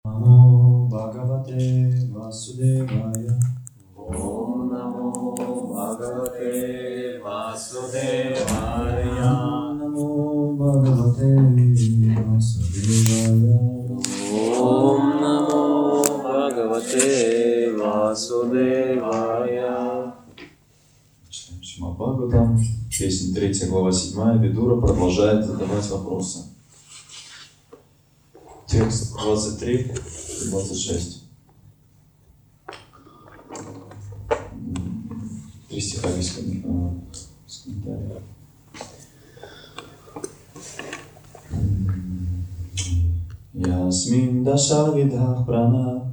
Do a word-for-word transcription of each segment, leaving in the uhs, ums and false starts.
Namo Bhagavate Vasudevaya. Om Namo Bhagavate Vasudevaya. Namo Bhagavate Vasudevaya. Om Namo Bhagavate Vasudevaya. Читаем Шримад Бхагаватам, песня третья, глава седьмая. Видура продолжает задавать вопросы. Текст двадцать три и двадцать шесть. Три стиха без комментариев. Ясмин даша видах прана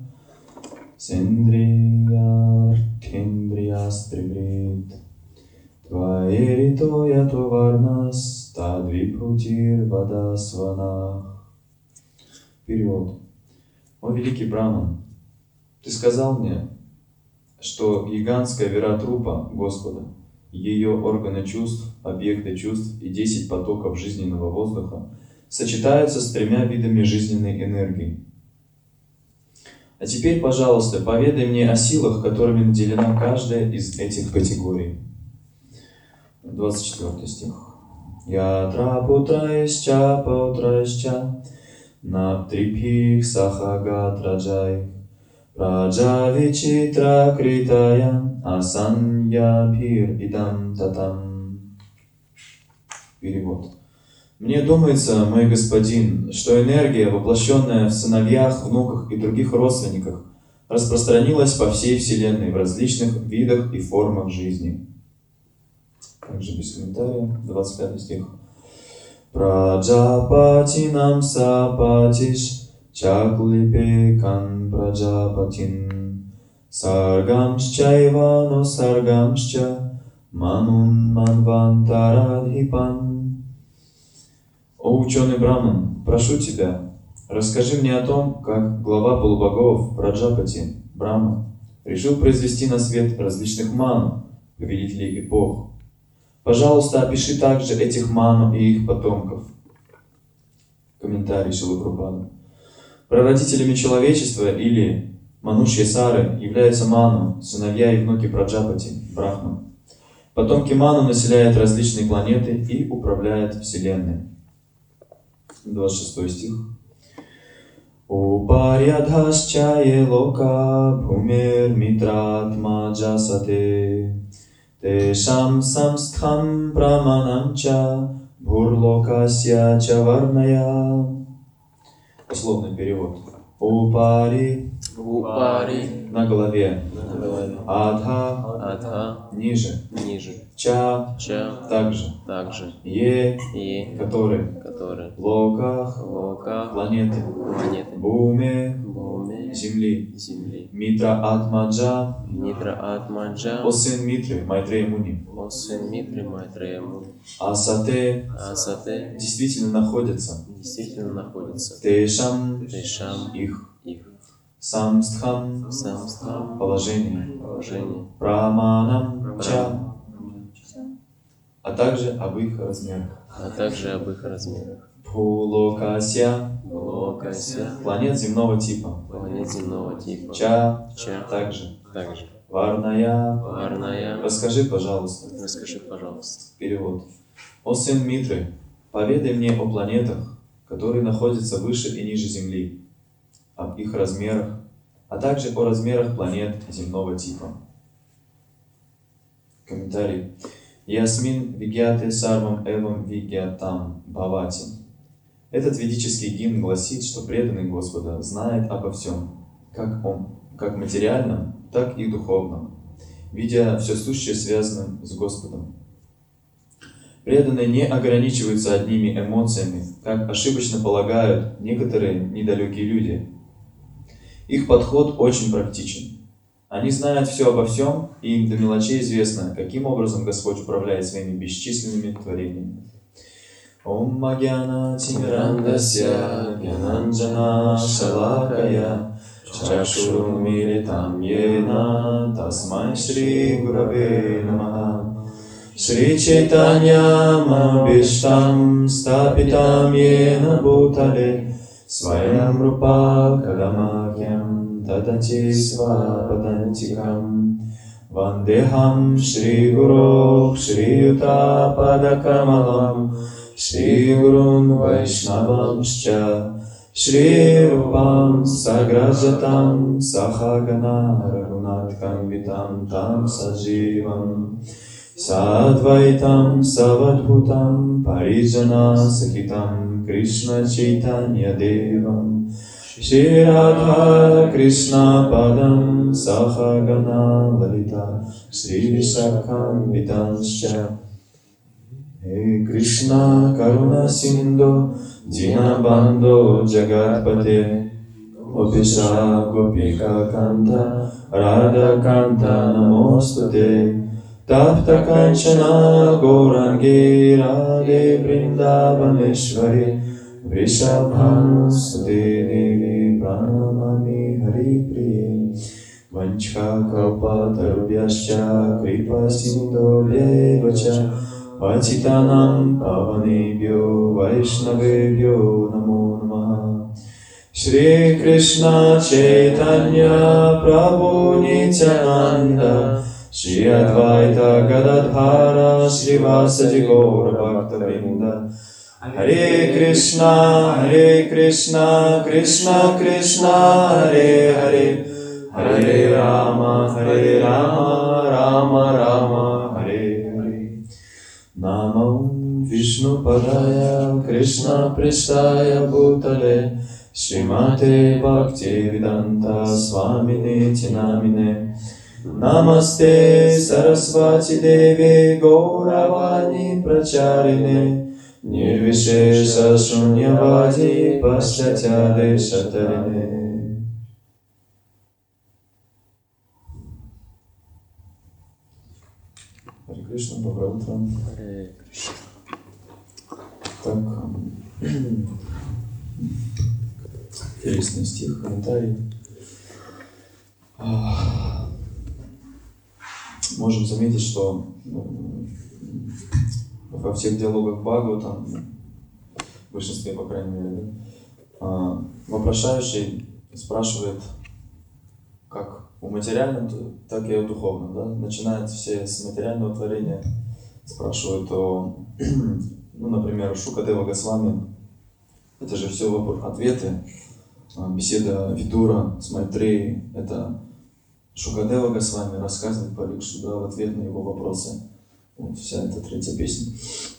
сендрия тендрия стрибрит тваерито ято варнас тадвипутир вадасванах. Перевод. О великий Браман, ты сказал мне, что гигантская вира-трупа Господа, ее органы чувств, объекты чувств и десять потоков жизненного воздуха сочетаются с тремя видами жизненной энергии. А теперь, пожалуйста, поведай мне о силах, которыми наделена каждая из этих категорий. двадцать четвёртый стих. Ятра путраисча путраисча Наптрипих сахагат раджай Раджа вичитра критая Асанья пир идам татам. Перевод. Мне думается, мой господин, что энергия, воплощенная в сыновьях, внуках и других родственниках, распространилась по всей Вселенной в различных видах и формах жизни. Также без комментариев. двадцать пятый стих. Праджапатинам сапатиш чаклипекан праджапатин саргамшчайва но саргамшча манун манвантарадхипан. О ученый Браман, прошу тебя, расскажи мне о том, как глава полубогов Праджапати, Брахма, решил произвести на свет различных ману, повелителей эпох. Пожалуйста, опиши также этих ману и их потомков. Комментарий Шрилы Прабхупады. Прародителями человечества или Манушья-сары являются ману, сыновья и внуки Праджапати, Брахма. Потомки ману населяют различные планеты и управляют Вселенной. двадцать шестой стих. Упарядхасчае лока бхумер митратма джасате тешам самстхам праманамча бурлокасья чаварная. Условный перевод. Упари, Упари на голове, на голове, адха, Адха ниже, ниже, ча, Ча также, также, е, Е который, который, локах, Лока планеты, планеты, буме, Буме земли, земли, Митра Атмаджа, Митра Атмаджа, о сын Митры, Майтрея Муни, о сын Митры Майтрея Муни, Асате Асате действительно находятся, действительно находится, Тешам Тешам их, их, Самстхам Самстхам положение, положение, Праманам Ча, а также об их размерах. а также об их размерах. Пхулокася, Локася планет земного типа, планет земного типа, Ча, Ча также, также, Варная. Варная. Расскажи, пожалуйста. Расскажи, пожалуйста. Перевод. О сын Митры, поведай мне о планетах, которые находятся выше и ниже Земли, об их размерах, а также о размерах планет земного типа. Комментарий. Ясмин вигьяте сарвам эвам вигьятам бхавати. Этот ведический гимн гласит, что преданный Господа знает обо всем, как он, как материальном, так и духовном, видя все сущее связанным с Господом. Преданные не ограничиваются одними эмоциями, как ошибочно полагают некоторые недалекие люди. Их подход очень практичен. Они знают все обо всем, и им до мелочей известно, каким образом Господь управляет своими бесчисленными творениями. Ом магьяна тимирандасья гьянанджана шалакая чакшурум милитам йена тасмай шри гураве намаха Шри Чайтаньям Абхиштам Стапитам Йена Бхутале Сваям рупа кадамахьям татати свападантикам Вандехам Шри Гуру Шри Юта Падакамалам Шри Гурун Вайшнавамшча Шри Рупам Саграджатам Сахагана Рагунаткам Витам Там Садживам Садвайтам Савадхутам Париджана Сахитам Кришна Чайтанья Девам Шри Радха Кришна Падам Сахагана Лалита Шри Вишакхам Витамшча Хе Кришна Каруна Синдо Динабандо Джагатпате Опиша Гопика Канта Рада Канта Намостуте Tapta Kanchana Gaurangi Radhe Vrindavaneshwari Vrishabhanusute Devi Pranamami Hari Priye Vanchha Kalpatarubhyascha Kripa Sindho Devacha Vachitanam Pavanebhyo Vaishnavebhyo Namo Namaha Shri Krishna Chaitanya Prabhu Nityananda Shri Advaita Gadadhara Srivasadi Gaura Bhakta-vrinda Hare Krishna, Hare Krishna, Krishna Krishna, Hare Hare Hare Rama, Hare Rama, Rama Rama, Hare Hare Namam Vishnu Padaya Krishna Prishtaya Bhutale Srimate Bhakti Vedanta Swaminiti Namine Namaste Sarasvati Devi Gauravani Pracharine Nirvishesha Shunyavadi Paschatya Shatarine. Харе Кришна, доброе утро. Харе Кришна. Так, интересный стих, комментарий. Можем заметить, что во всех диалогах Бхагаватам, в большинстве, по крайней мере, вопрошающий спрашивает как о материальном, так и о духовном. Да? Начинает все с материального творения, спрашивают о, ну, например, Шукадева Госвами. Это же все ответы, беседа Видура с Майтреей. Это Шукадева Госвами рассказывает Парикшиту, да, в ответ на его вопросы. Вот вся эта третья песня.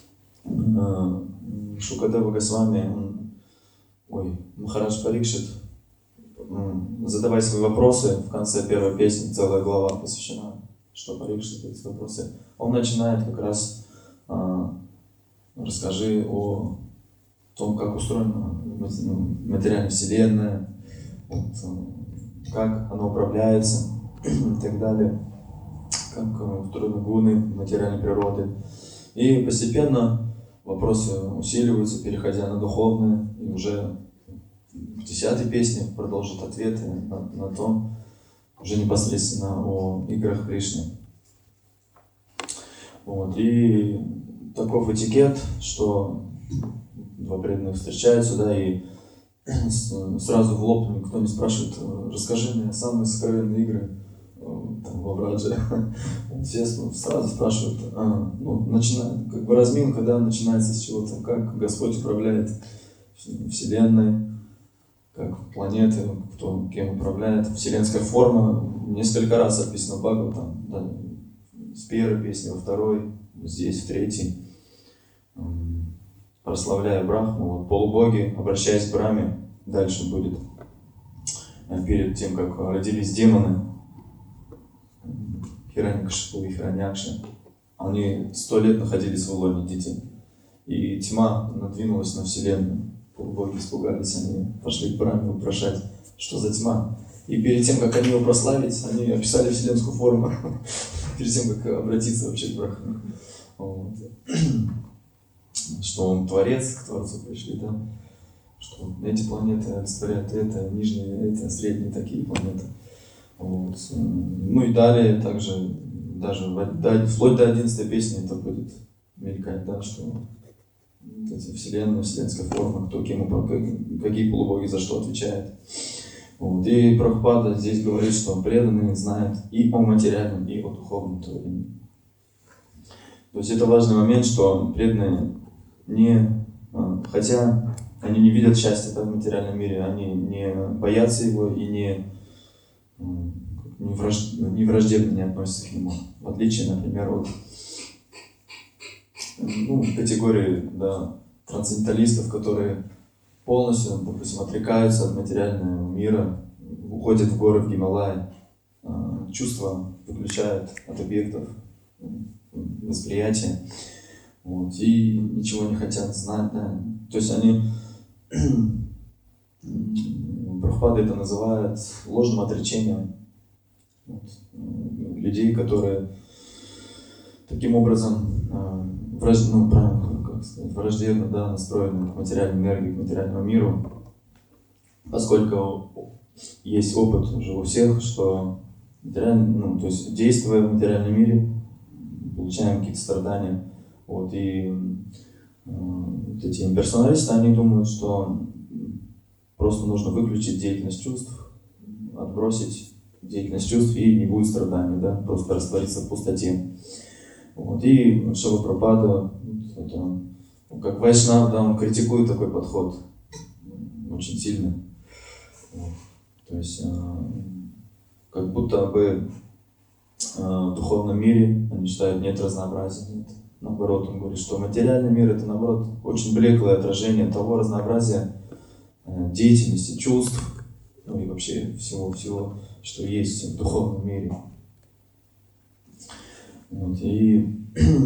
Шукадева Госвами, он, ой, Махарадж Парикшит, задавай свои вопросы, в конце первой песни целая глава посвящена, что Парикшит, эти вопросы. Он начинает как раз, а, расскажи о том, как устроена материальная вселенная, вот, как она управляется и так далее, как устроены гуны материальной природы. И постепенно вопросы усиливаются, переходя на духовные, и уже в десятой песне продолжит ответы на, на то, уже непосредственно о играх Кришны. Вот. И таков этикет, что два преданных встречаются, да, и сразу в лоб никто не спрашивает: расскажи мне самые сокровенные игры там, во Врадже. Все сразу спрашивают, а, ну, начинает, как бы разминка, да, начинается с чего-то, как Господь управляет Вселенной, как планеты, кто кем управляет. Вселенская форма несколько раз описана в Бхагаватам, да, с первой песни во второй, здесь в третьей. Прославляя Брахму, вот, полубоги, обращаясь к Брахме, дальше будет, перед тем, как родились демоны, Хираньякшипу и Хираньякша, они сто лет находились в лоне детей, и тьма надвинулась на вселенную. Полубоги испугались, они пошли к Брахме вопрошать, что за тьма. И перед тем, как они его прославить, они описали вселенскую форму, перед тем, как обратиться вообще к Брахме. Вот. Что он творец, к Творцу пришли, да? Что эти планеты олицетворяют это, нижние, это, средние такие планеты. Вот. Ну и далее также, даже вплоть до одиннадцатой песни это будет мелькать, да, что вот эти вселенные, вселенская форма, кто кем, какие полубоги за что отвечают. Вот. И Прабхупада здесь говорит, что преданный знает и о материальном, и о духовном творении. То есть это важный момент, что преданные не, хотя они не видят счастья в материальном мире, они не боятся его и не, не, враж, не враждебно не относятся к нему. В отличие, например, от ну, категории да, трансценденталистов, которые полностью, допустим, отрекаются от материального мира, уходят в горы, в Гималай, чувства выключают от объектов восприятия, вот, и ничего не хотят знать. Да. То есть они, Прабхупада это называет ложным отречением вот, людей, которые таким образом враж, ну, правильно, как сказать, враждебно да, настроены к материальной энергии, к материальному миру, поскольку есть опыт уже у всех, что ну, то есть действуя в материальном мире, получаем какие-то страдания. Вот, и э, вот эти имперсоналисты, они думают, что просто нужно выключить деятельность чувств, отбросить деятельность чувств, и не будет страданий, да, просто раствориться в пустоте. Вот, и Шрила Прабхупада, это, как Вайшнав, да, он критикует такой подход очень сильно. Вот, то есть, э, как будто бы в духовном мире они считают, нет разнообразия. Нет. Наоборот, он говорит, что материальный мир это наоборот очень блеклое отражение того разнообразия деятельности, чувств, ну и вообще всего-всего, что есть в духовном мире. Вот, и,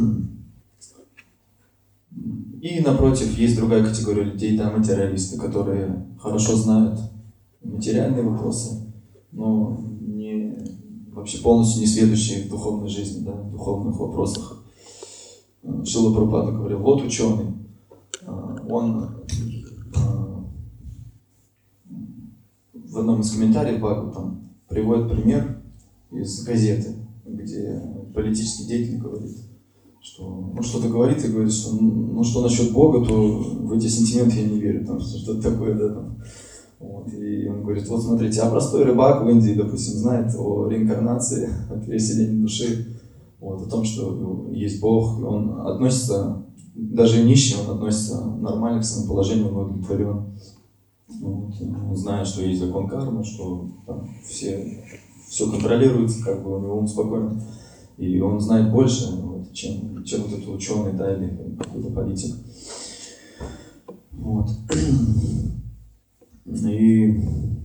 и напротив, есть другая категория людей, да, материалисты, которые хорошо знают материальные вопросы, но не вообще полностью не сведущие в духовной жизни, да, в духовных вопросах. Шрила Прабхупада говорил, вот ученый, он в одном из комментариев Бхагаватам приводит пример из газеты, где политический деятель говорит, что ну, что-то говорит и говорит, что ну что насчет Бога, то в эти сентименты я не верю, там что-то такое, да, там. Вот, и он говорит, вот смотрите, а простой рыбак в Индии, допустим, знает о реинкарнации, о переселении души, вот, о том, что есть Бог, он относится, даже нищий, он относится нормально к своему положению, он удовлетворен. Вот, он знает, что есть закон кармы, что там, все, все контролируется, как бы у него ум спокоен. И он знает больше, вот, чем, чем вот этот ученый, да, или какой-то политик. Вот. И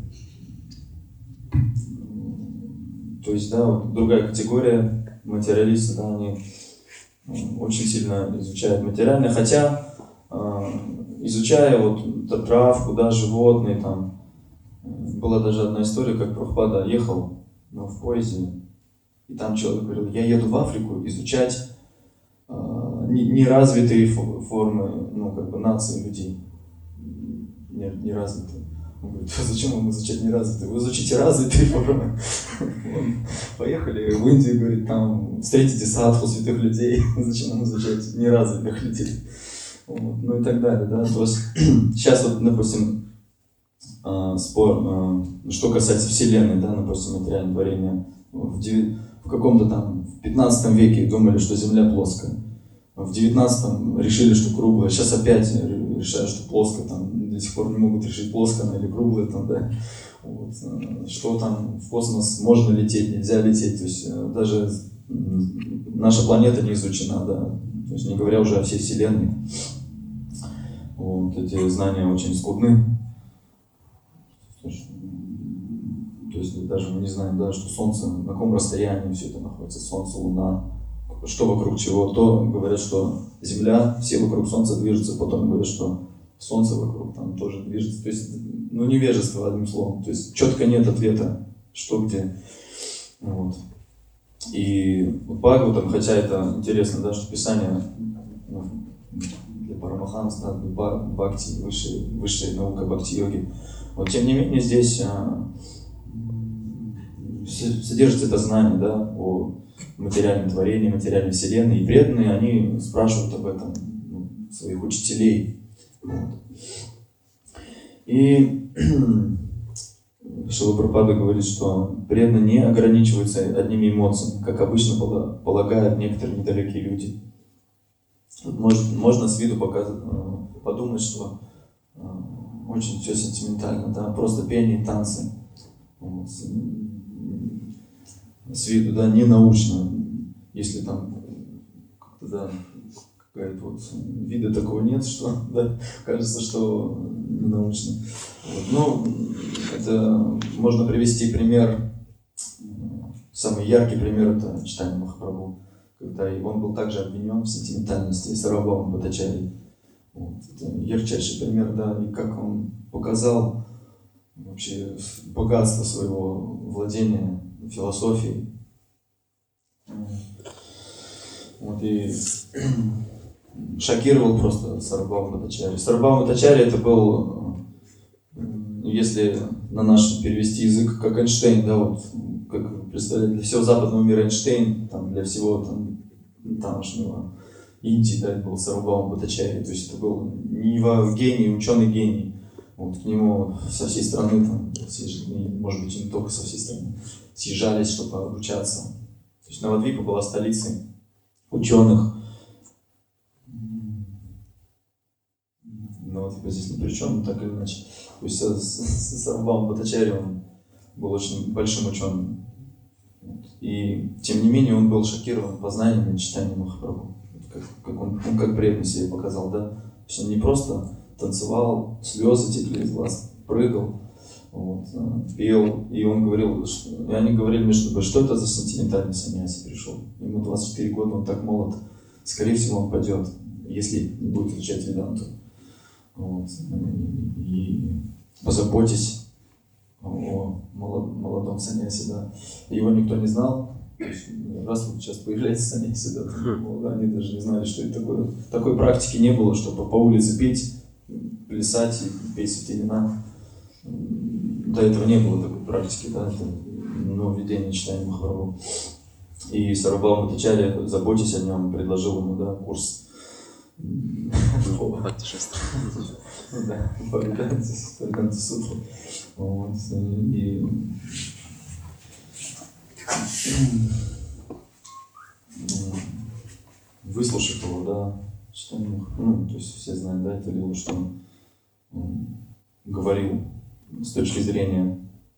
то есть, да, вот другая категория материалисты, да, они очень сильно изучают материальное, хотя изучая вот травку, да, животные, там была даже одна история, как Прабхупада ехал ну, в поезде, и там человек говорил, я еду в Африку изучать э, неразвитые формы, ну, как бы, нации людей, неразвитые. Он говорит, зачем вам изучать неразвитые? Вы изучите развитые формы. Поехали в Индию, говорит, там встретите садху, святых людей, зачем вам изучать неразвитых людей? Вот, ну и так далее, да, то есть сейчас вот, допустим, э, спор, э, что касается Вселенной, да, допустим, материального творения, в, деви... в каком-то там, в пятнадцатом веке думали, что Земля плоская, в девятнадцатом решили, что круглая, сейчас опять решают, что плоская, там, до сих пор не могут решить, плоская она или круглая, там, да, вот, э, что там в космос можно лететь, нельзя лететь, то есть э, даже наша планета не изучена, да. То есть не говоря уже о всей Вселенной. Вот, эти знания очень скудны. То есть даже мы не знаем, да, что Солнце, на каком расстоянии все это находится, Солнце, Луна, что вокруг чего. То говорят, что Земля, все вокруг Солнца движутся, потом говорят, что Солнце вокруг там тоже движется. То есть, ну, невежество, одним словом. То есть четко нет ответа, что где. Вот. И вот Бхагаватам, хотя это интересно, да, что Писание ну, для Парамаханс, да, для бхакти, высшая, высшая наука бхакти-йоги, вот, тем не менее здесь а, содержится это знание, да, о материальном творении, материальной вселенной, и преданные, они спрашивают об этом. своих учителей. Вот. И Шрила Прабхупада говорит, что преданные не ограничиваются одними эмоциями, как обычно полагают некоторые недалекие люди. Вот можно, можно с виду показать, подумать, что очень все сентиментально, да, просто пение и танцы. Вот. С виду, да, не научно, если там как-то, да, какая-то вот вида такого нет, что, да, кажется, что не научно. Вот. Ну, это можно привести пример, самый яркий пример это Чайтанья Махапрабху, когда он был также обвинен в сентиментальности Сарвабхаума Бхаттачарьи. Вот. Это ярчайший пример, да, и как он показал вообще богатство своего владения философией. Вот, и шокировал просто Сарвабхаума Бхаттачарьи. Сарвабхаума Бхаттачарья это был, если на наш перевести язык, как Эйнштейн, да, вот, как представляете, для всего западного мира Эйнштейн, там, для всего там, тамошнего Индии, да, это был Сарвабхаума Бхаттачарья, то есть это был не гений, ученый гений, вот, к нему со всей страны, там, может быть, и не только со всей страны, съезжались, чтобы обучаться. То есть Навадвипа была столицей ученых. Навадвипа здесь ни при чем, так или иначе. То есть Сарвабхаума Бхаттачарья, он был очень большим ученым. И тем не менее он был шокирован познаниями Чайтаньи Махапрабху. Как, как он, он как преданно себе показал, да? То есть он не просто танцевал, слезы текли из глаз, прыгал, вот, пел, и он говорил, что, и они говорили между собой, что это за сентиментальный саньяси пришел. Ему двадцать четыре года, он так молод, скорее всего он падет, если не будет изучать веданту. Вот. И позаботьтесь о молодом саньяси, да. Его никто не знал. Раз вот сейчас появляется саньяси, да, там, они даже не знали, что это такое. Такой практики не было, чтобы по улице петь, плясать и петь святые имена. До этого не было такой практики, да, это нововведение Чайтаньи Махапрабху. И Сарвабхаума Бхаттачарья, заботясь о нем, предложил ему, да, курс да, по Веданта Сутру. Вот. И выслушав его, да, Чайтанья Махапрабху, ну, то есть все знают, да, это лилу, что он, он говорил с точки зрения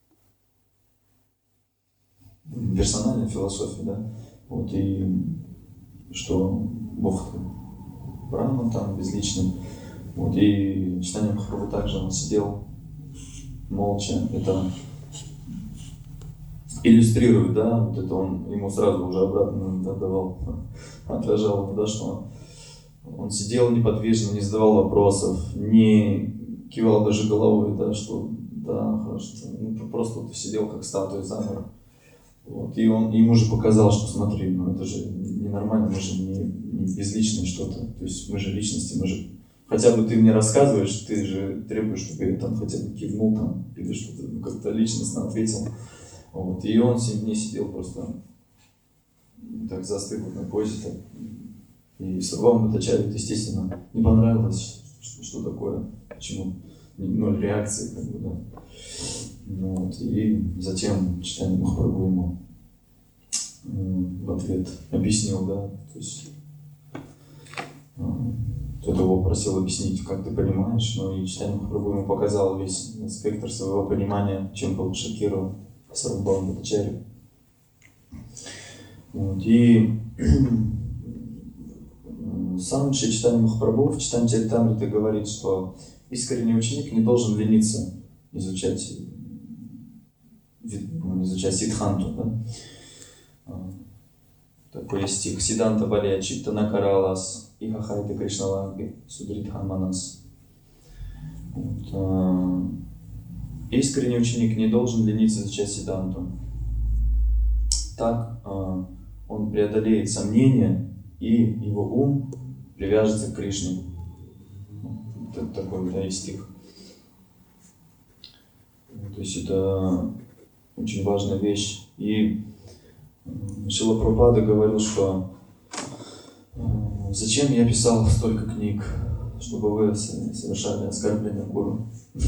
персональной философии, да, вот, и что Бог Брахман там безличный, вот, и Чайтанья Махапрабху также он сидел молча, это иллюстрирует, да, вот это он ему сразу уже обратно, да, давал, отражал, да, что он, он сидел неподвижно, не задавал вопросов, не кивал даже головой, да, что да, хорошо, ну, просто вот сидел как статуя, замер. Вот. И он ему же показал, что смотри, ну это же ненормально, мы же не, не безличное что-то, то есть мы же личности, мы же, хотя бы ты мне рассказываешь, ты же требуешь, чтобы я там хотя бы кивнул там, или что-то, ну, как-то личностно ответил. Вот. И он не сидел просто так застыл на позе, так. И Сарвабхаума Бхаттачарье, естественно, не понравилось, что, что такое, почему ноль реакции, как бы, да. Вот. И затем Чайтанья Махапрабху ему в ответ объяснил, да, то есть кто-то его просил объяснить, как ты понимаешь, но и Чайтанья Махапрабху ему показал весь спектр своего понимания, чем был шокирован Сарвабхаума Бхаттачарья. Вот. И сам Шри Чайтанья Махапрабху в Чайтанья Чаритамрите говорит, что искренний ученик не должен лениться изучать, изучать Сиддханту, да? Такой есть стих. Сиданта Балия Читтана Каралас Ихахайта Кришналанги Судритхан Манас. Вот. Искренний ученик не должен лениться изучать Сиддханту. Так он преодолеет сомнения, и его ум привяжется к Кришне. Такой, да, и стих. То есть это очень важная вещь. И Шрила Прабхупада говорил, что зачем я писал столько книг, чтобы вы совершали оскорбление гуру.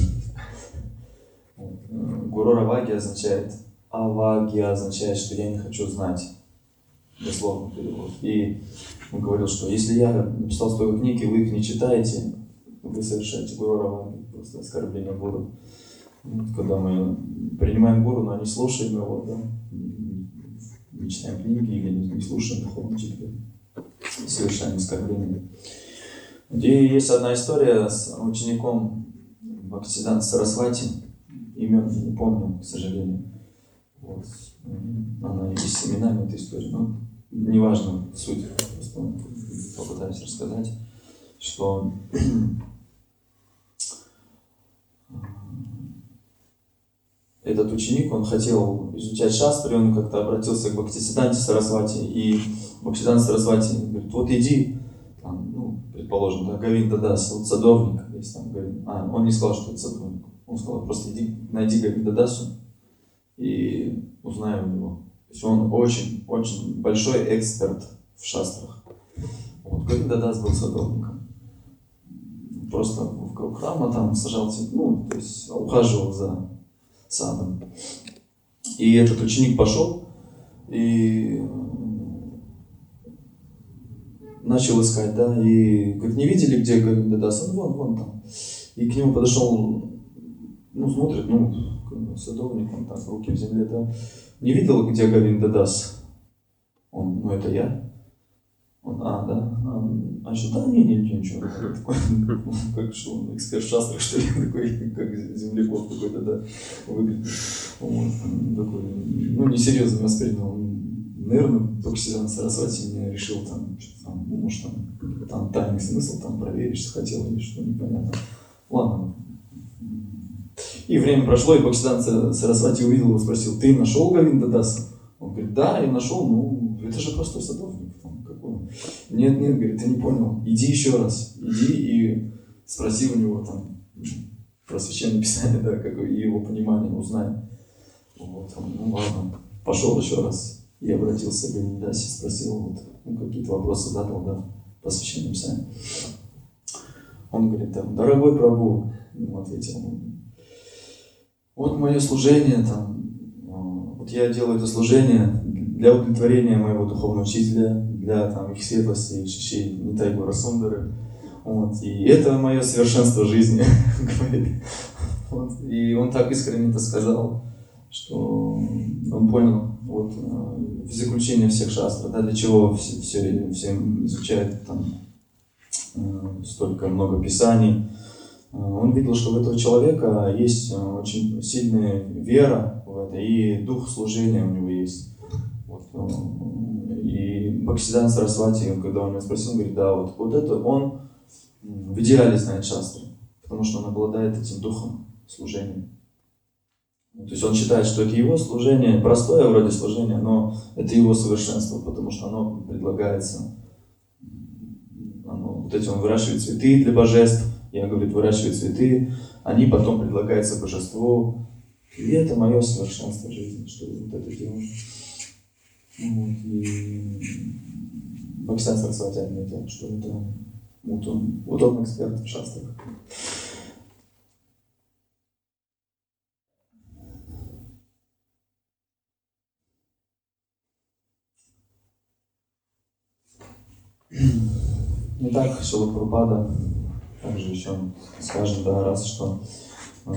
Гуру Раваги означает, аваги означает, что я не хочу знать. Дословно перевод. И он говорил, что если я написал столько книг, и вы их не читаете, вы совершаете гуру Раваги, просто оскорбление гуру. Когда мы принимаем гуру, но не слушаем его, да, не читаем книги или не слушаем духовных учителей, совершаем оскорбление. И есть одна история с учеником Бхактисиданта Сарасвати, имен я не помню, к сожалению. Вот. Она есть с именами, эта история, но неважно суть, просто попытаюсь рассказать, что этот ученик, он хотел изучать шастры, он как-то обратился к Бхактисиданте Сарасвати, и Бхактисиданта Сарасвати говорит, вот иди, там, ну, предположим, да, Говинда Дас, вот садовник, есть там Говинда. А, он не сказал, что это садовник, он сказал, просто иди, найди Говинда Дасу и узнай у него. То есть он очень, очень большой эксперт в шастрах. Вот, Говинда Дас был садовником. Просто вокруг храма там сажал, ну, то есть ухаживал за садом. И этот ученик пошел и начал искать, да, и говорит, не видели, где Говинда Дас? Он вон, вон там. И к нему подошел, ну, смотрит, ну, садовник, он так, руки в земле, да. Не видел, где Говинда Дас? Он, ну, это я. Он, а, да? А, а что, да, не, не, ничего. Как что, он эксперт в шастрах, что ли, такой, как землекоп какой-то, да, выглядит. Вот, такой, ну, несерьезно воспринял. Наверное, Бхактисиданта Сарасвати мне решил там, что там, ну, может, там, там тайный смысл там проверить, что хотел или что, непонятно. Ладно. И время прошло, и Бхактисиданта Сарасвати увидел его, спросил, ты нашел Говинда Даса? Он говорит, да, я нашел, ну, это же простой садовник. Там, какой он? Нет, нет, говорит, ты не понял, иди еще раз, иди и спроси у него там про священное писание, да, какое его понимание, узнай. Вот, он, ну ладно, пошел еще раз. И обратился к Говинде Дасе, спросил, вот, ну, какие-то вопросы задал, да, по священному писанию. Он говорит, там, дорогой Прабху, ему ответил, вот мое служение, там, вот я делаю это служение для удовлетворения моего духовного учителя, для там, их светлости, Шиши Нитай Гора Сундары, вот, и это мое совершенство жизни, говорит. Вот, и он так искренне это сказал, что он понял, вот, в заключение всех шастр, да, для чего все, все, все изучают там столько много писаний. Он видел, что у этого человека есть очень сильная вера в это, и дух служения у него есть. Вот. И Бхактисиданта Сарасвати, когда он меня спросил, он говорит, да, вот, вот это он в идеале знает шастры, потому что он обладает этим духом служения. То есть он считает, что это его служение, простое вроде служение, но это его совершенство, потому что оно предлагается. Оно, вот эти он выращивает цветы для божеств, я, говорит, выращиваю цветы, они потом предлагаются божеству. И это мое совершенство жизни, что я вот это делаю. Вот, и Бхактисиданта Сарасвати отметил, что это вот он, вот он эксперт в шастрах. Итак, Шрила Прабхупада также еще скажет, да, раз, что э,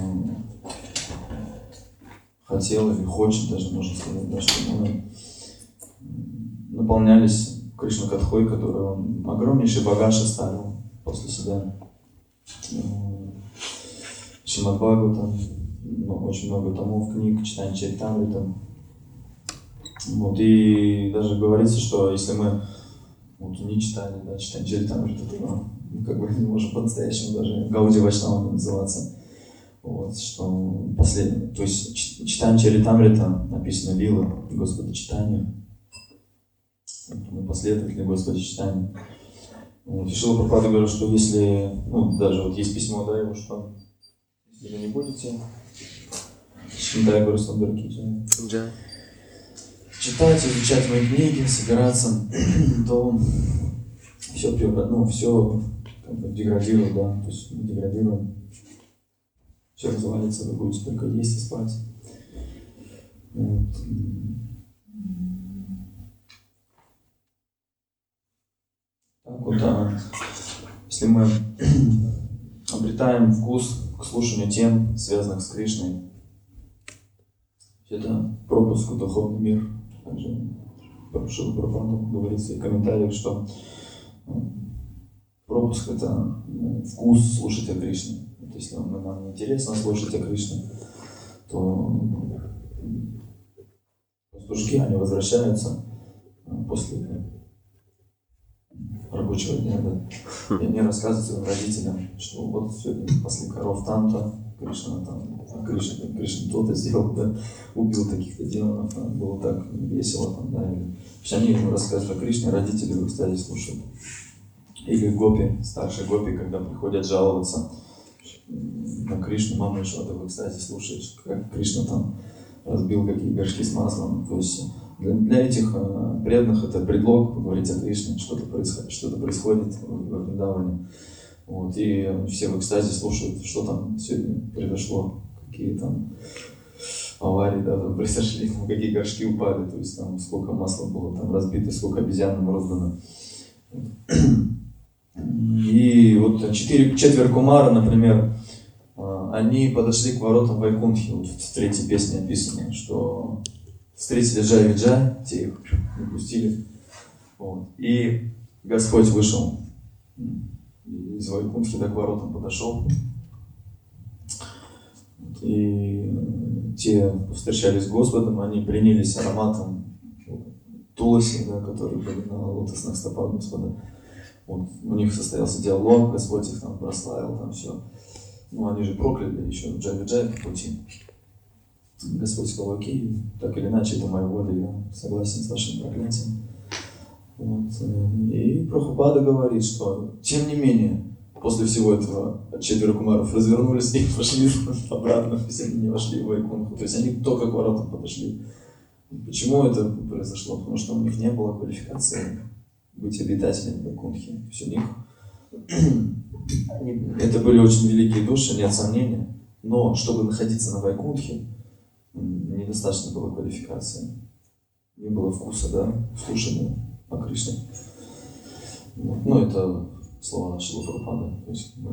хотел или хочет, даже можно сказать, да, что мы наполнялись Кришна-катхой, которую он огромнейший багаж оставил после себя. Шримад Бхагаватам, ну, очень много томов, книг, читание Чаритамрита. Вот, и даже говорится, что если мы вот не читали, да, читаем Чаритамрита, то мы как бы не можем по-настоящему даже Гауди Вайшнавами называться. Вот, что последнее, то есть читаем Чаритамрита, написано Лила, Господа читания. Мы последователи Господа читания. Вот, и Шрила Прабхупада говорил, что если, ну, даже вот есть письмо, да, его, что если вы не будете Нитай Гора Сундары читать, изучать мои книги, собираться, то все, ну, все как бы деградирует, да, то есть мы деградируем, все развалится, вы будете только есть и спать. Вот. Так вот, а, если мы обретаем вкус к слушанию тем, связанных с Кришной, это пропуск в духовный мир. Также Шрила Прабхупада говорит в своих комментариях, что пропуск — это вкус слушать о Кришне. Вот если нам не интересно слушать о Кришне, то пастушки, они возвращаются после рабочего дня, да, и они рассказывают своим родителям, что вот сегодня пасли коров там-то, Кришна там, а Кришна, Кришна то-то сделал, да, убил таких-то демонов, да, было так весело там, да, или... Они ему рассказывают о Кришне, родители в экстазе слушают. Или гопи, старшие гопи, когда приходят жаловаться на Кришну, мама еще в экстазе слушает, как Кришна там разбил какие горшки с маслом. То есть для, для этих э, преданных это предлог поговорить о Кришне, что-то происходит, что-то происходит в Вриндаване. Вот, и все в экстазе слушают, что там сегодня произошло, какие там аварии, да, там произошли, там, какие горшки упали, то есть там сколько масла было там разбито, сколько обезьянам роздано. И вот четыре, четверо кумара, например, они подошли к воротам Вайкунтхи, вот в третьей песне описано, что встретили Джай Виджай, те их не пустили, вот. И Господь вышел из Вайкунтхи, да, к воротам подошел, и те встречались с Господом, они принялись ароматом туласи, да, которые были на лотосных стопах Господа. Вот, у них состоялся диалог, Господь их там прославил, там все. Ну, они же прокляли еще Джай Виджай по пути. Господь сказал: окей, так или иначе, это моя воля, я согласен с вашим проклятием. Вот. И Прабхупада говорит, что тем не менее, после всего этого четверо кумаров развернулись и пошли обратно, все они не вошли в Вайкунтху. То есть они только к воротам подошли. Почему это произошло? Потому что у них не было квалификации быть обитателями Вайкунтхи. То есть у них это были очень великие души, нет сомнения. Но чтобы находиться на Вайкунтхе, недостаточно было квалификации. Не было вкуса, да, слушания о Кришне. Вот. Ну, это слова Шрилы Прабхупады. То есть, да.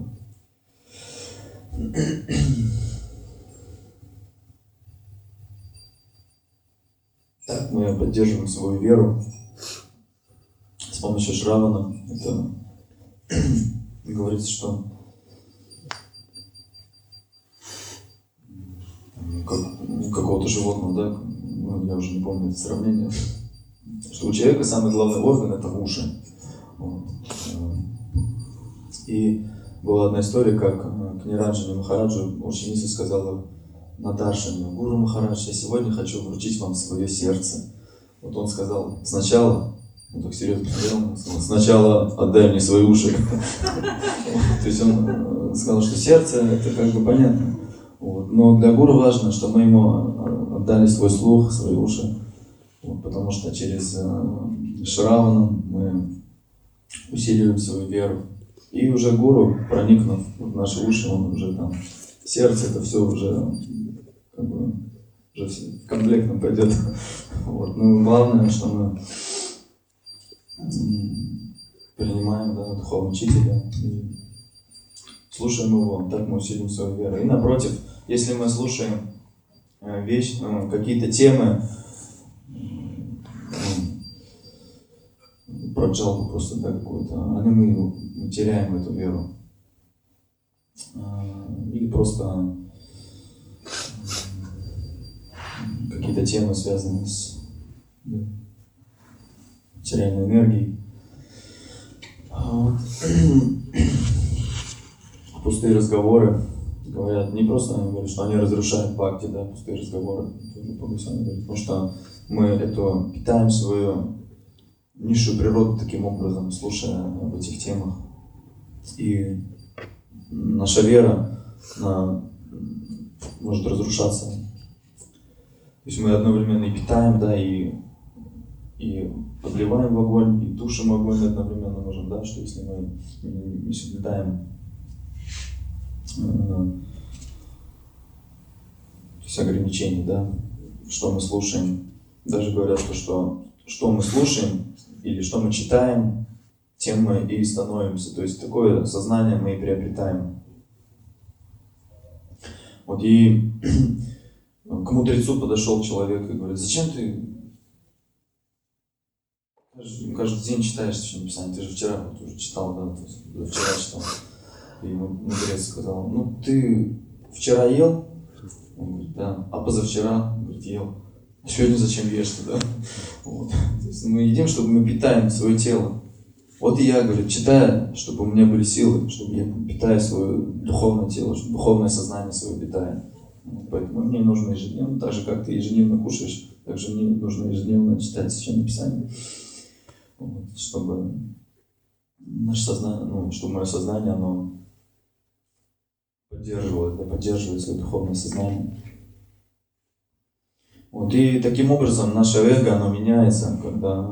Так мы поддерживаем свою веру с помощью Шравана. Это говорится, что как, какого-то животного, да, ну, я уже не помню это сравнение, что у человека самый главный орган — это уши. Вот. И была одна история, как к Ниранджане Махараджу ученица сказала Надаршане: Гуру Махарадж, я сегодня хочу вручить вам свое сердце. Вот он сказал: сначала, он так серьезно сказал, сначала отдай мне свои уши. То есть он сказал, что сердце — это как бы понятно. Но для гуру важно, что мы ему отдали свой слух, свои уши. Потому что через Шравану мы усиливаем свою веру. И уже гуру, проникнув в наши уши, он уже там, сердце, это все уже как бы уже в комплектном пойдет. Вот. Но главное, что мы принимаем, да, духовного учителя и слушаем его, так мы усилим свою веру. И напротив, если мы слушаем вещи, ну, какие-то темы, про джалбу просто, да, какую-то, а мы, его, мы теряем эту веру. Или просто какие-то темы, связанные с, да, материальной энергией. Вот. Пустые разговоры говорят, не просто они говорят, что они разрушают бхакти, да, пустые разговоры, потому что мы это питаем свою низшую природу таким образом, слушая об этих темах. И наша вера, она может разрушаться. То есть мы одновременно и питаем, да, и, и и подливаем в огонь, и тушим огонь одновременно можем, да, что если мы не соблюдаем э, то есть ограничений, да, что мы слушаем. Даже говорят, то, что что мы слушаем или что мы читаем, тем мы и становимся. То есть такое сознание мы и приобретаем. Вот и к мудрецу подошел человек и говорит: зачем ты каждый, каждый день читаешь Священное Писание? Ты же вчера вот уже читал, да, то есть вчера читал. И мудрец сказал: ну ты вчера ел? Он говорит: да. А позавчера? Он говорит: ел. А сегодня зачем ешь тогда? Вот. То есть мы едим, чтобы мы питаем свое тело. Вот и я, говорю, читаю, чтобы у меня были силы, чтобы я питаю свое духовное тело, чтобы духовное сознание свое питаю. Поэтому мне нужно ежедневно, так же как ты ежедневно кушаешь, так же мне нужно ежедневно читать Священное Писание, вот, чтобы наше сознание, ну, чтобы мое сознание, оно поддерживало, да, поддерживает свое духовное сознание. Вот, и таким образом наше эго, оно меняется, когда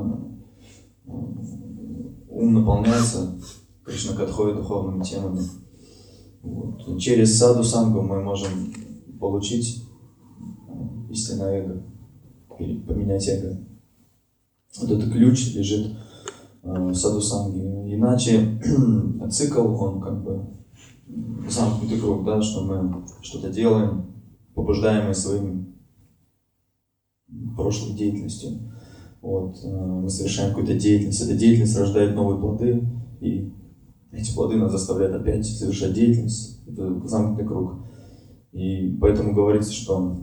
ум наполняется Кришна-катхой духовными темами. Вот. Через саду сангу мы можем получить истинное эго, поменять эго. Вот этот ключ лежит в саду санги. Иначе цикл, он как бы замкнутый круг, да, что мы что-то делаем, побуждаемые своим прошлой деятельностью. Вот, мы совершаем какую-то деятельность, эта деятельность рождает новые плоды, и эти плоды нас заставляют опять совершать деятельность. Это замкнутый круг. И поэтому говорится, что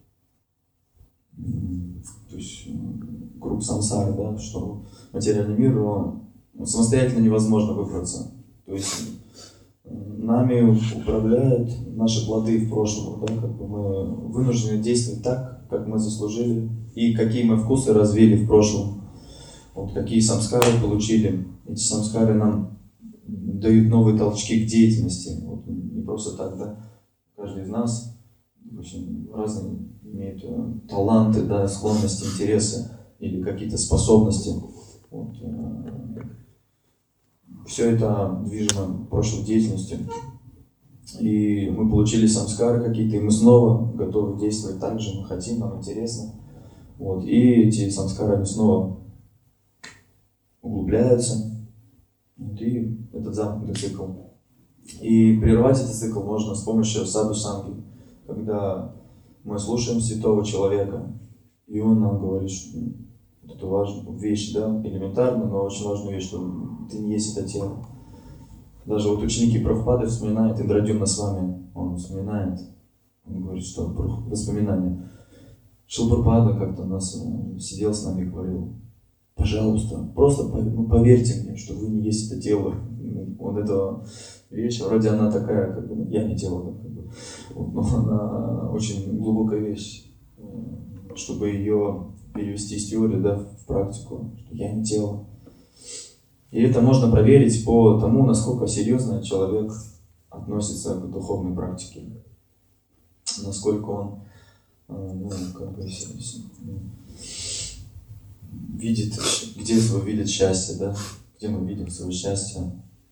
то есть, круг сансары, да, что материальный мир, он, самостоятельно невозможно выбраться. То есть нами управляют наши плоды в прошлом, да, как бы мы вынуждены действовать так, как мы заслужили, и какие мы вкусы развили в прошлом. Вот какие самскары получили. Эти самскары нам дают новые толчки к деятельности. Вот, не просто так, да. Каждый из нас очень разные имеет таланты, да, склонности, интересы или какие-то способности. Вот. Все это движимо прошлой деятельностью. И мы получили самскары какие-то, и мы снова готовы действовать так же, мы хотим, нам интересно. Вот. И эти самскары, они снова углубляются. Вот. И этот замкнутый цикл. И прервать этот цикл можно с помощью саду санги, когда мы слушаем святого человека, и он нам говорит, что вот это важная вещь, да, элементарная, но очень важная вещь, что ты не есть это тело. Даже вот ученики Прабхупады вспоминают, Индрадюмна с вами, он вспоминает, он говорит, что воспоминания. Шрила Прабхупада как-то у нас сидел с нами и говорил: пожалуйста, просто ну, поверьте мне, что вы не есть это тело. Он это вещь, вроде она такая, как бы, я не тело, как бы, вот, но она очень глубокая вещь, чтобы ее перевести из теории, да, в практику, что я не тело. И это можно проверить по тому, насколько серьезно человек относится к духовной практике, насколько он ну, как бы, видит, где его видит счастье, да, где мы видим свое счастье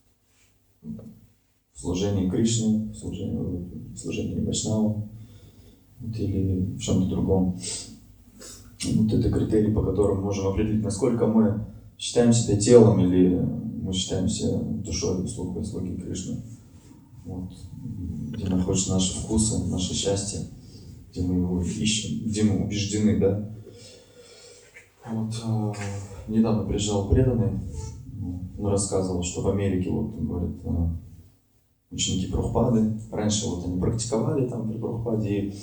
в служении Кришне, в служении, в служении Вайшнаву, вот, или в чем-то другом. Вот это критерий, по которым мы можем определить, насколько мы считаем себя телом или мы считаем себя душой, слугой, слуги Кришны. Вот. Где находятся наши вкусы, наше счастье, где мы его ищем, где мы убеждены, да. Вот, э, недавно приезжал преданный, он рассказывал, что в Америке, вот, говорит, э, ученики Прабхупады, раньше вот они практиковали там при Прабхупаде, и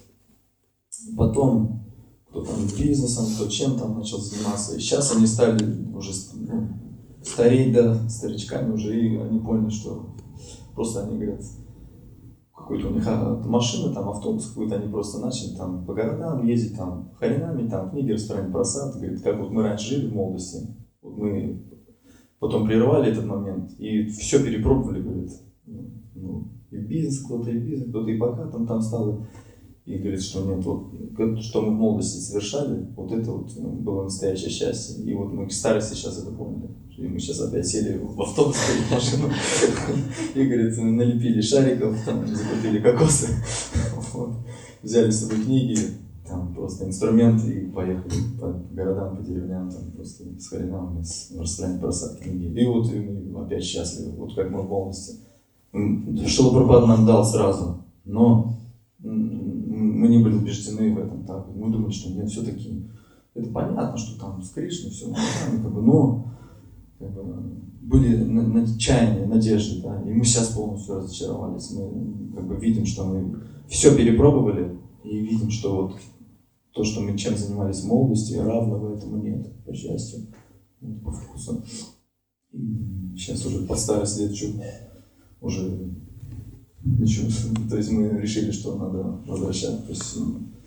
потом кто там бизнесом, кто чем там начал заниматься. И сейчас они стали уже ну, стареть, да, старичками уже, и они поняли, что просто они говорят, какой-то у них машина, там автобус какой-то, они просто начали там по городам ездить, там харинами, там книги распространять про сад, говорит, как вот мы раньше жили в молодости, вот мы потом прервали этот момент и все перепробовали, говорит, ну, и бизнес, кто-то и бизнес, кто-то и богатым там стал. и говорит, что нет, вот, что мы в молодости совершали, вот это вот было настоящее счастье. И вот мы в старости сейчас это помнили. И мы сейчас опять сели в автобус, в машину, и, говорит, налепили шариков, там, закупили кокосы, вот, взяли с собой книги, там просто инструменты и поехали по городам, по деревням, там просто с хренами, распространять бросать книги. И вот и мы опять счастливы, вот как мы в молодости. Шрила Прабхупада нам дал сразу, но мы не были убеждены в этом, так. Мы думали, что нет, все-таки это понятно, что там с Кришной все нормально, как бы, но как бы, были на, на, чаяния, надежды, да, и мы сейчас полностью разочаровались. Мы как бы видим, что мы все перепробовали, и видим, что вот то, что мы чем занимались в молодости, равного этому нет, по счастью, по вкусу. И сейчас уже по старости лет чуть уже ничего. То есть мы решили, что надо возвращать. То есть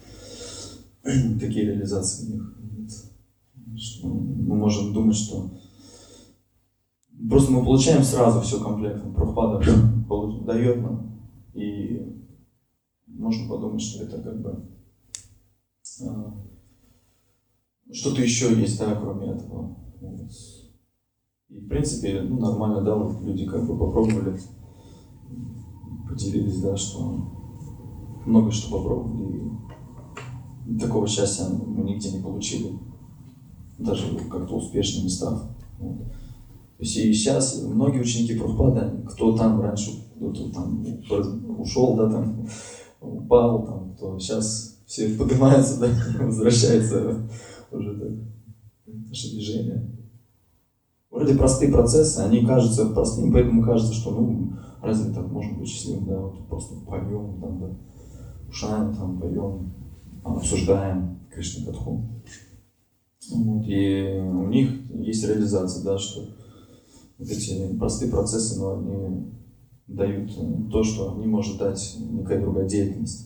такие реализации у них. Что мы можем думать, что просто мы получаем сразу все комплектно. Прабхупада дает нам. И можно подумать, что это как бы а, что-то еще есть, да, кроме этого. Вот. И в принципе, ну, нормально, да, вот люди как бы попробовали, поделились, да, что много что попробовали, и такого счастья мы нигде не получили, даже как-то успешно не став. Вот. То есть и сейчас многие ученики Прабхупады, кто там раньше кто-то там ушел, да, там упал, там, то сейчас все поднимаются, да, возвращается уже так, наше движение. Вроде простые процессы, они кажутся простыми, поэтому кажется, что ну разве так можно быть счастливым, да, вот просто поем, там, да, ушаем, там, поем, обсуждаем Кришна Катху. Вот, и у них есть реализация, да, что вот эти простые процессы, но они дают то, что не может дать никакая другая деятельность.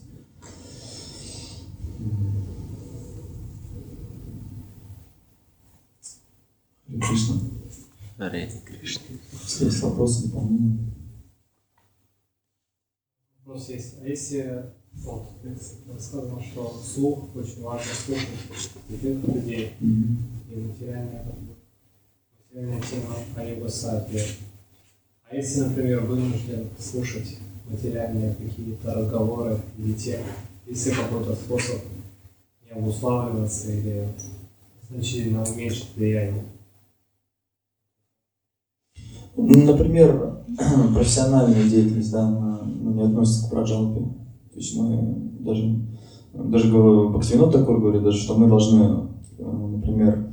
Харе Кришна. Харе Кришна. Есть вопросы, дополнения? Вопрос есть. А если вот, ты рассказывал, что слух очень важно слушать других людей, mm-hmm. и материальная, материальная тема Айога Сатья. А если, например, вынужден слушать материальные какие-то разговоры или темы, есть ли какой-то способ не обуславливаться или значительно уменьшить влияние? Например, профессиональная деятельность, да, она ну, не относится к праджалпе. То есть мы даже, даже Бхактивинод Такур говорит, даже, что мы должны, например,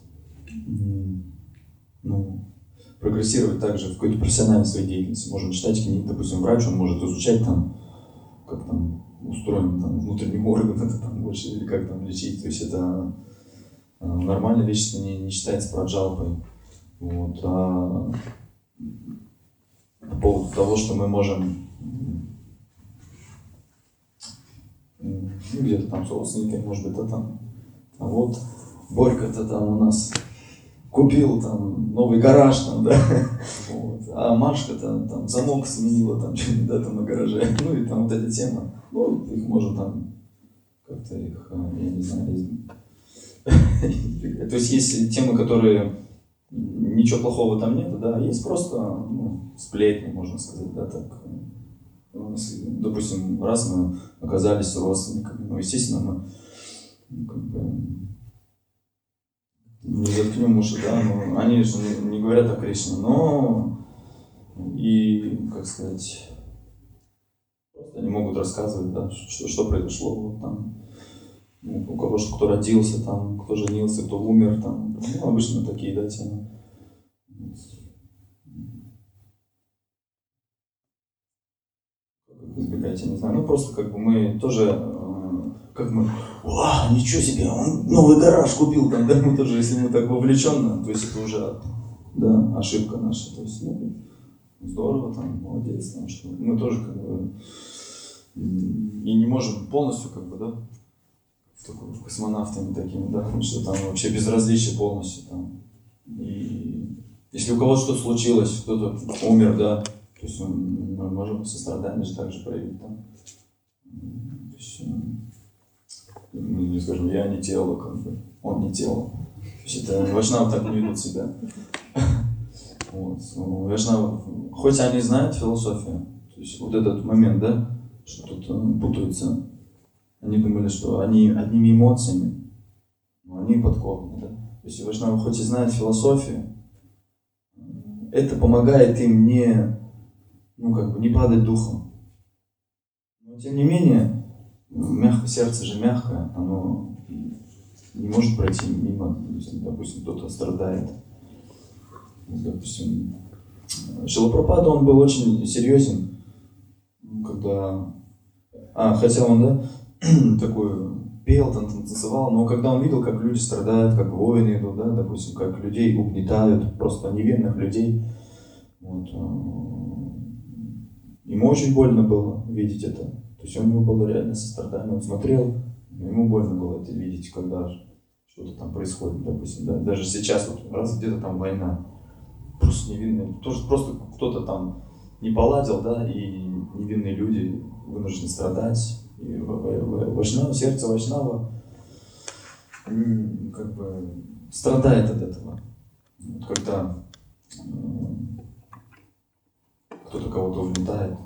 ну, прогрессировать также в какой-то профессиональной своей деятельности. Можем читать книги, допустим, врач, он может изучать там, как там устроен там, внутренний орган, это там больше, или как там лечить. То есть это нормальная вещь, что не, не считается праджалпой. Вот. А по поводу того, что мы можем ну, где-то там с родственниками, может быть, да, там, а вот Борька-то там у нас купил там новый гараж, там, да, вот. А Машка-то там замок сменила там что-нибудь, да, там на гараже, ну и там вот эта тема, ну, их можно там как-то их, я не знаю, то есть есть темы, которые ничего плохого там нет, да, есть просто ну, сплетни, можно сказать, да, так. Допустим, раз мы оказались с родственниками, ну, естественно, мы ну, как бы не заткнем уши, да, но они же не, не говорят о Кришне, но и, как сказать, они могут рассказывать, да, что, что произошло, вот там, ну, у кого что, кто родился, там, кто женился, кто умер, там, ну, обычно такие, да, темы. Как избегать, я не знаю, ну, просто как бы мы тоже, как мы, вау, ничего себе, он новый гараж купил, там, да, мы тоже, если мы так вовлечены, то есть это уже, да, ошибка наша, то есть, ну, здорово, там, молодец, там, что мы тоже, как бы, и не можем полностью, как бы, да, такой, космонавтами такими, да, что там вообще безразличие полностью, там, и если у кого-то что-то случилось, кто-то умер, да, то есть мы можем сострадание же также проявить, там. есть, ну, не скажем, я не тело, как бы, он не тело. То есть это вайшнавы так не ведут себя. Вот. Вайшнавы, хоть они знают философию, то есть вот этот момент, да, что тут путаются, они думали, что они одними эмоциями, но они подкованы, да. То есть вайшнавы хоть и знают философию, это помогает им не, ну, как бы, не падать духом. Но тем не менее, мягкое сердце же мягкое, оно не может пройти мимо, если, допустим, кто-то страдает. Допустим, Шрила Прабхупада, он был очень серьезен, когда, а, хотя он, да, такой пел, там, танцевал, но когда он видел, как люди страдают, как войны идут, да, допустим, как людей угнетают, просто невинных людей, вот, ему очень больно было видеть это. То есть у него было реально сострадание, он смотрел, ему больно было это видеть, когда что-то там происходит, допустим, да, даже сейчас, вот, раз где-то там война, просто невинные, тоже просто кто-то там не поладил, да, и невинные люди вынуждены страдать. И вайшнава, сердце вайшнава как бы страдает от этого. Вот когда кто-то кого-то угнетает.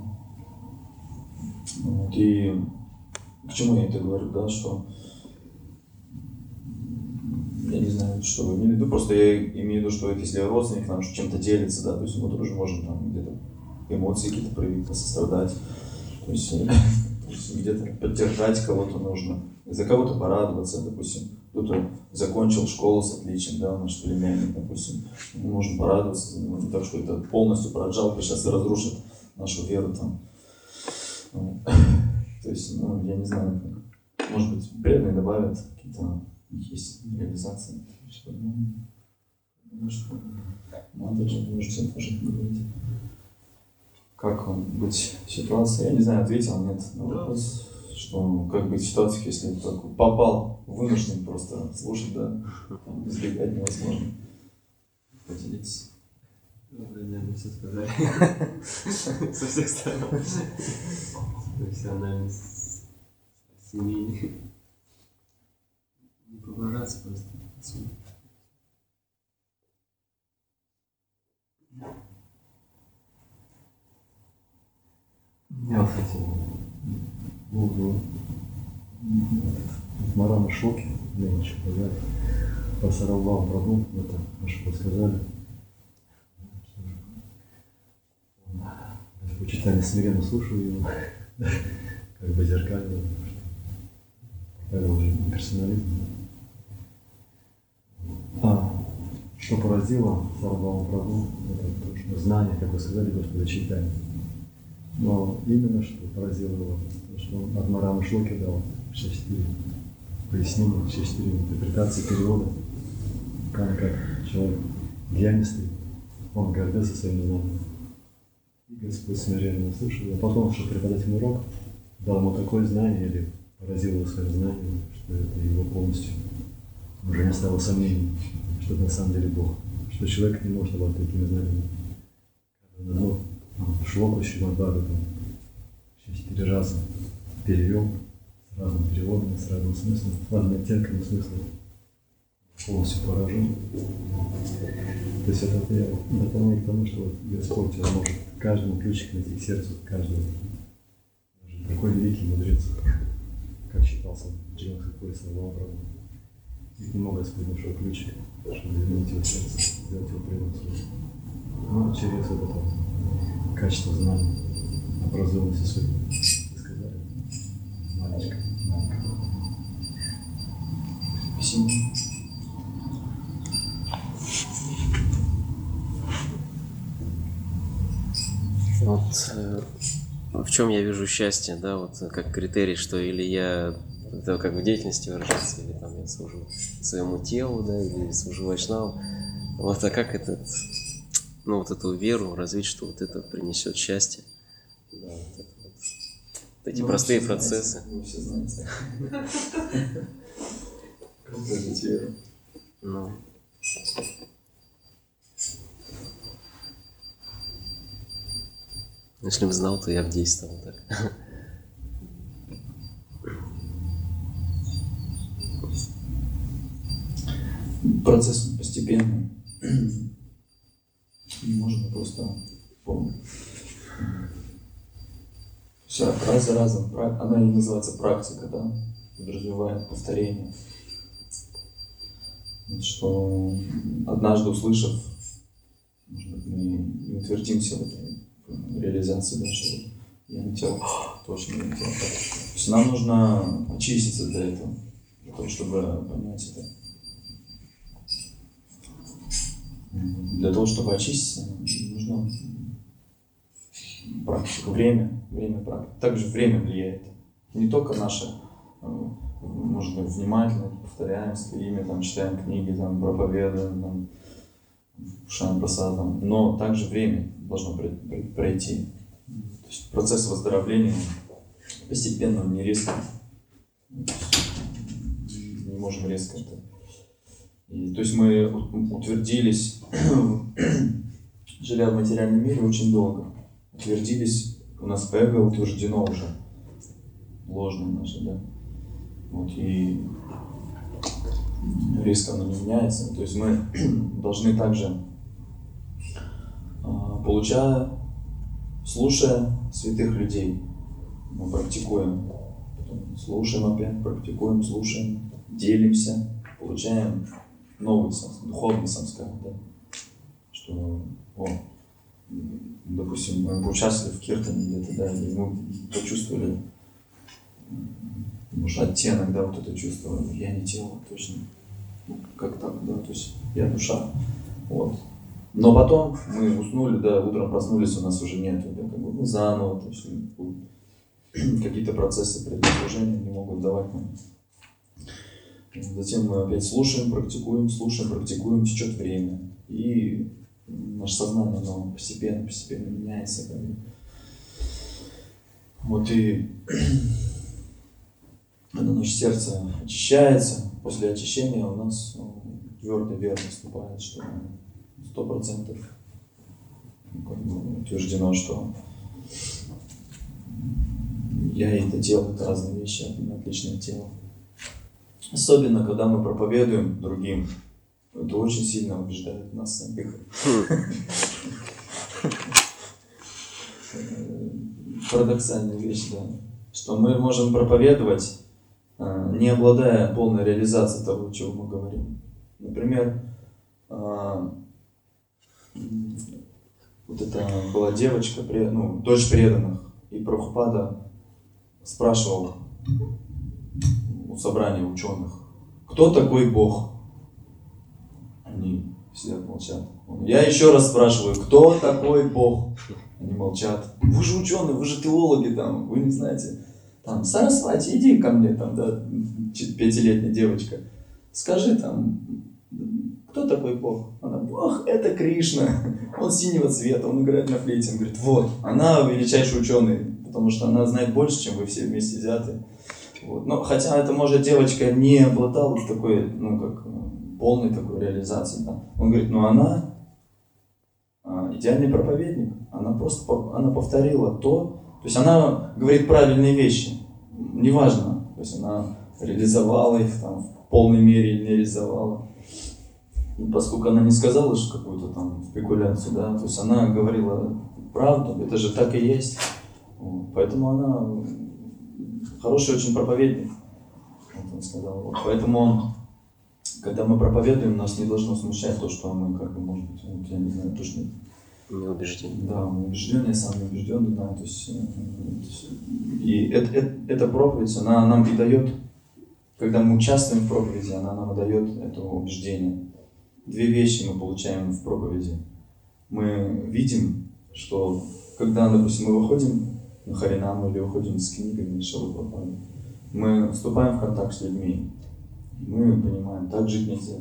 Вот, и к чему я это говорю, да, что я не знаю, что вы имели в виду, просто я имею в виду, что если родственник нам чем-то делится, да, то есть мы тоже можем там где-то эмоции какие-то проявить, сострадать, то есть, то есть где-то поддержать кого-то нужно, за кого-то порадоваться, допустим, кто-то закончил школу с отличием, да, наш племянник, допустим, мы можем порадоваться за него, не так, что это полностью проджалка сейчас и разрушит нашу веру там. То есть, ну, я не знаю, может быть, преданные добавят какие-то есть реализации, что, ну, ну что, надо же, можете тоже говорить. Как быть в ситуации? Я не знаю, ответил, нет, на вопрос, что как быть в ситуациях, если только попал, вынужден просто слушать, да, избегать невозможно. Поделитесь. Ну, наверное, все сказали. Со всех сторон. Профессионально, семейный. Не погружаться просто. Я, кстати, был в Марана шоке, мне ничего сказали. По Сарабхаву Прабху, это наши подсказали. Почитание смиренно слушаю его, как бы зеркально, это уже не персонализм. А что поразило Сарабхаву Прабху, это то, что знание, как вы сказали, Господа читания. Но именно что поразило его, то, что он от Марана Шлоки дал шесть-четыре пояснения, шесть-четыре интерпретации перевода, как, как человек гьянистый, он гордился своим знанием. И Господь смиренно слушал, а потом, чтобы преподать ему урок, дал ему такое знание или поразил его своим знанием, что это его полностью уже не стало сомнений, что это на самом деле Бог, что человек не может обладать такими знаниями. Ну, Шлоку Шримад-Бхагаватам четыре раза перевел с разным переводом, с разным смыслом, с разными оттенками смысла. Полностью поражен. То есть это я дополняю к тому, что вот Господь может каждому ключик найти к сердцу каждого. Даже такой великий мудрец, как считался Дживан Хакури Сарабхава Прабху. Ведь не мог Господь нашел ключик, чтобы изменить его сердце, сделать его преданным службой. Но через вот это качество знаний, образованности судьбы, сказали, маленечко, маленько. Спасибо. Вот э, в чем я вижу счастье, да, вот как критерий, что или я это как в деятельности выражается, или там я служу своему телу, да, или служу вайшнаву. Вот, а как этот, ну, вот эту веру развить, что вот это принесет счастье. Да, вот это вот. Вот эти ну, простые вы процессы. Знаете, вы все знаете. Как развить веру? Ну. Если бы знал, то я бы действовал так. процесс постепенный. Можно просто помнить. Все, раз за разом. Она и называется практика, да? Подразумевает повторение. Что однажды услышав, может быть, мы не утвердимся в этой реализации, да, что я не тело, точно не тело. То есть нам нужно очиститься для этого, для того, чтобы понять это. Для того, чтобы очиститься, нужно практика, время, время практики. Также время влияет. Не только наше, может быть, внимательно повторяем свои имя, там, читаем книги, там, проповедуем, там, кушаем просадом, но также время должно пройти. То есть процесс выздоровления постепенно, не резко. Не можем резко это. И, то есть мы утвердились, живя в материальном мире очень долго. Утвердились, у нас эго утверждено уже. Ложное наше, да. Вот, и резко оно не меняется. То есть мы должны также, получая, слушая святых людей, мы практикуем. Потом слушаем опять, практикуем, слушаем, делимся, получаем новый духовный самскар, да? Что, о, допустим, мы поучаствовали в киртане где-то, да, и мы почувствовали, может, оттенок, да, вот это чувство, я не тело, точно, как так, да, то есть я душа, вот. Но потом мы уснули, да, утром проснулись, у нас уже нет, да, как бы, ну, заново, то есть какие-то процессы предслужения не могут давать нам. Затем мы опять слушаем, практикуем, слушаем, практикуем, течет время. И наше сознание, оно постепенно, постепенно меняется. Как бы. Вот и когда наше сердце очищается, после очищения у нас твердая вера наступает, что сто процентов утверждено, что я и это тело, это разные вещи, одно отличное тело. Особенно, когда мы проповедуем другим, это очень сильно убеждает нас самих. Парадоксальная вещь, да. Что мы можем проповедовать, не обладая полной реализацией того, чего мы говорим. Например, вот это была девочка, ну, дочь преданных, и Прабхупада спрашивал у собрания ученых, кто такой Бог? Они сидят, молчат. Я еще раз спрашиваю, кто такой Бог? Они молчат. Вы же ученые, вы же теологи, там, вы не знаете. Там, Сарасвати, иди ко мне, там, да, пятилетняя девочка. Скажи там, кто такой Бог? Она, Бог, это Кришна. Он синего цвета, он играет на флейте. Он говорит, вот, она величайший ученый, потому что она знает больше, чем вы все вместе взяты. Вот. Но, хотя эта, может, девочка не обладала такой, ну, как, полной такой реализацией. Да. Он говорит, ну, она а, идеальный проповедник. Она просто, она повторила то, то есть она говорит правильные вещи. Неважно, то есть она реализовала их там в полной мере или не реализовала. И поскольку она не сказала что какую-то там спекуляцию, да, то есть она говорила правду, это же так и есть. Вот. Поэтому она хороший очень проповедник, вот он сказал. Вот. Поэтому, когда мы проповедуем, нас не должно смущать то, что мы, как бы, может быть, вот, я не знаю, точно. Не убеждены. Да, мы убежденные, сам не убежденный, да, то есть, и это, это, эта проповедь, она нам и дает, когда мы участвуем в проповеди, она нам дает это убеждение. Две вещи мы получаем в проповеди. Мы видим, что когда, допустим, мы выходим на Харинаму или выходим с книгами Шилы Прабхупады, мы вступаем в контакт с людьми. Мы понимаем, так жить нельзя.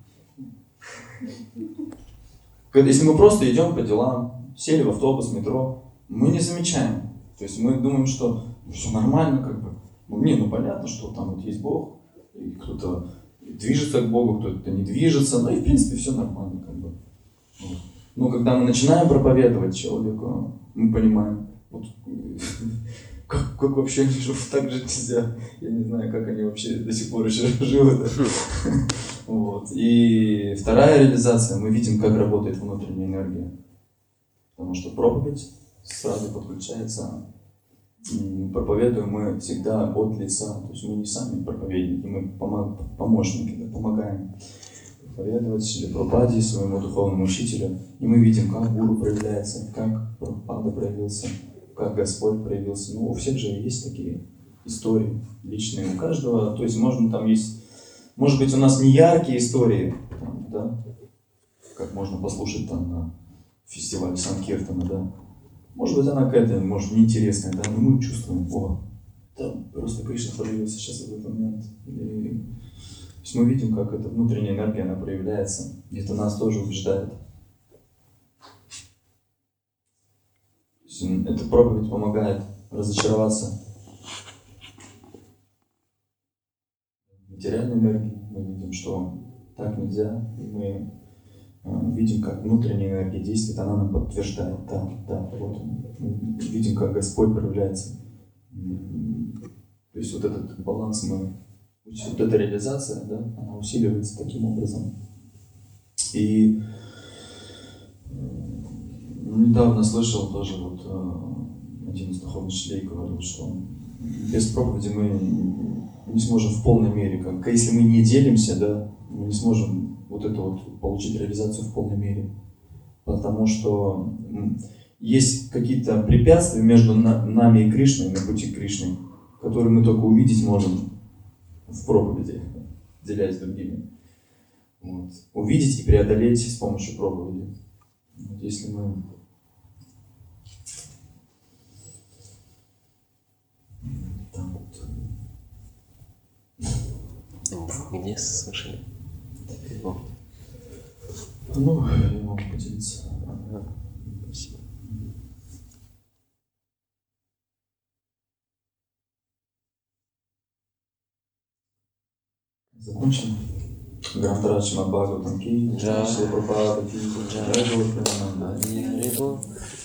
Если мы просто идем по делам, сели в автобус, метро, мы не замечаем. То есть мы думаем, что все нормально, как бы. Ну, не, ну понятно, что там вот есть Бог, и кто-то движется к Богу, кто-то не движется, ну и в принципе все нормально, как бы. Вот. Но когда мы начинаем проповедовать человеку, мы понимаем, вот, как, как вообще они живут, так жить нельзя. Я не знаю, как они вообще до сих пор еще живут. Вот. Вот. И вторая реализация, мы видим, как работает внутренняя энергия. Потому что проповедь сразу подключается. И проповедуем мы всегда от лица. То есть мы не сами проповедники, мы помощники, да, помогаем проповедовать или Прабхупаде, своему духовному учителю. И мы видим, как гуру проявляется, как Прабхупада проявился, как Господь проявился. Ну, у всех же есть такие истории личные, у каждого. То есть можно там есть, может быть, у нас не яркие истории, там, да, как можно послушать там на фестивале Санкиртана, да. Может быть, она какая-то, может, неинтересная, да, но мы чувствуем, о, там просто Кришна проявился сейчас в этот момент. Или... То есть мы видим, как эта внутренняя энергия, она проявляется, и это нас тоже убеждает. То есть эта проповедь помогает разочароваться в материальной энергии. Мы видим, что так нельзя, и мы видим, как внутренняя энергия действует, она нам подтверждает, да, да, вот он. Мы видим, как Господь проявляется. То есть вот этот баланс мы, вот эта реализация, да, она усиливается таким образом. И недавно слышал тоже вот один из духовных учителей говорил, что без проповеди мы не сможем в полной мере, как если мы не делимся, да, мы не сможем вот это вот получить реализацию в полной мере. Потому что есть какие-то препятствия между нами и Кришной, на пути к Кришне, которые мы только увидеть можем в проповеди, делясь с другими. Вот. Увидеть и преодолеть с помощью проповеди. Вот если мы там вот... Где слышали? Ну, я могу поделиться. Ага. Спасибо. Закончим. Грантарадж Шримад Бхагаватам ки, Шрила Прабхупада ки, Джай Гаур Преmanandi.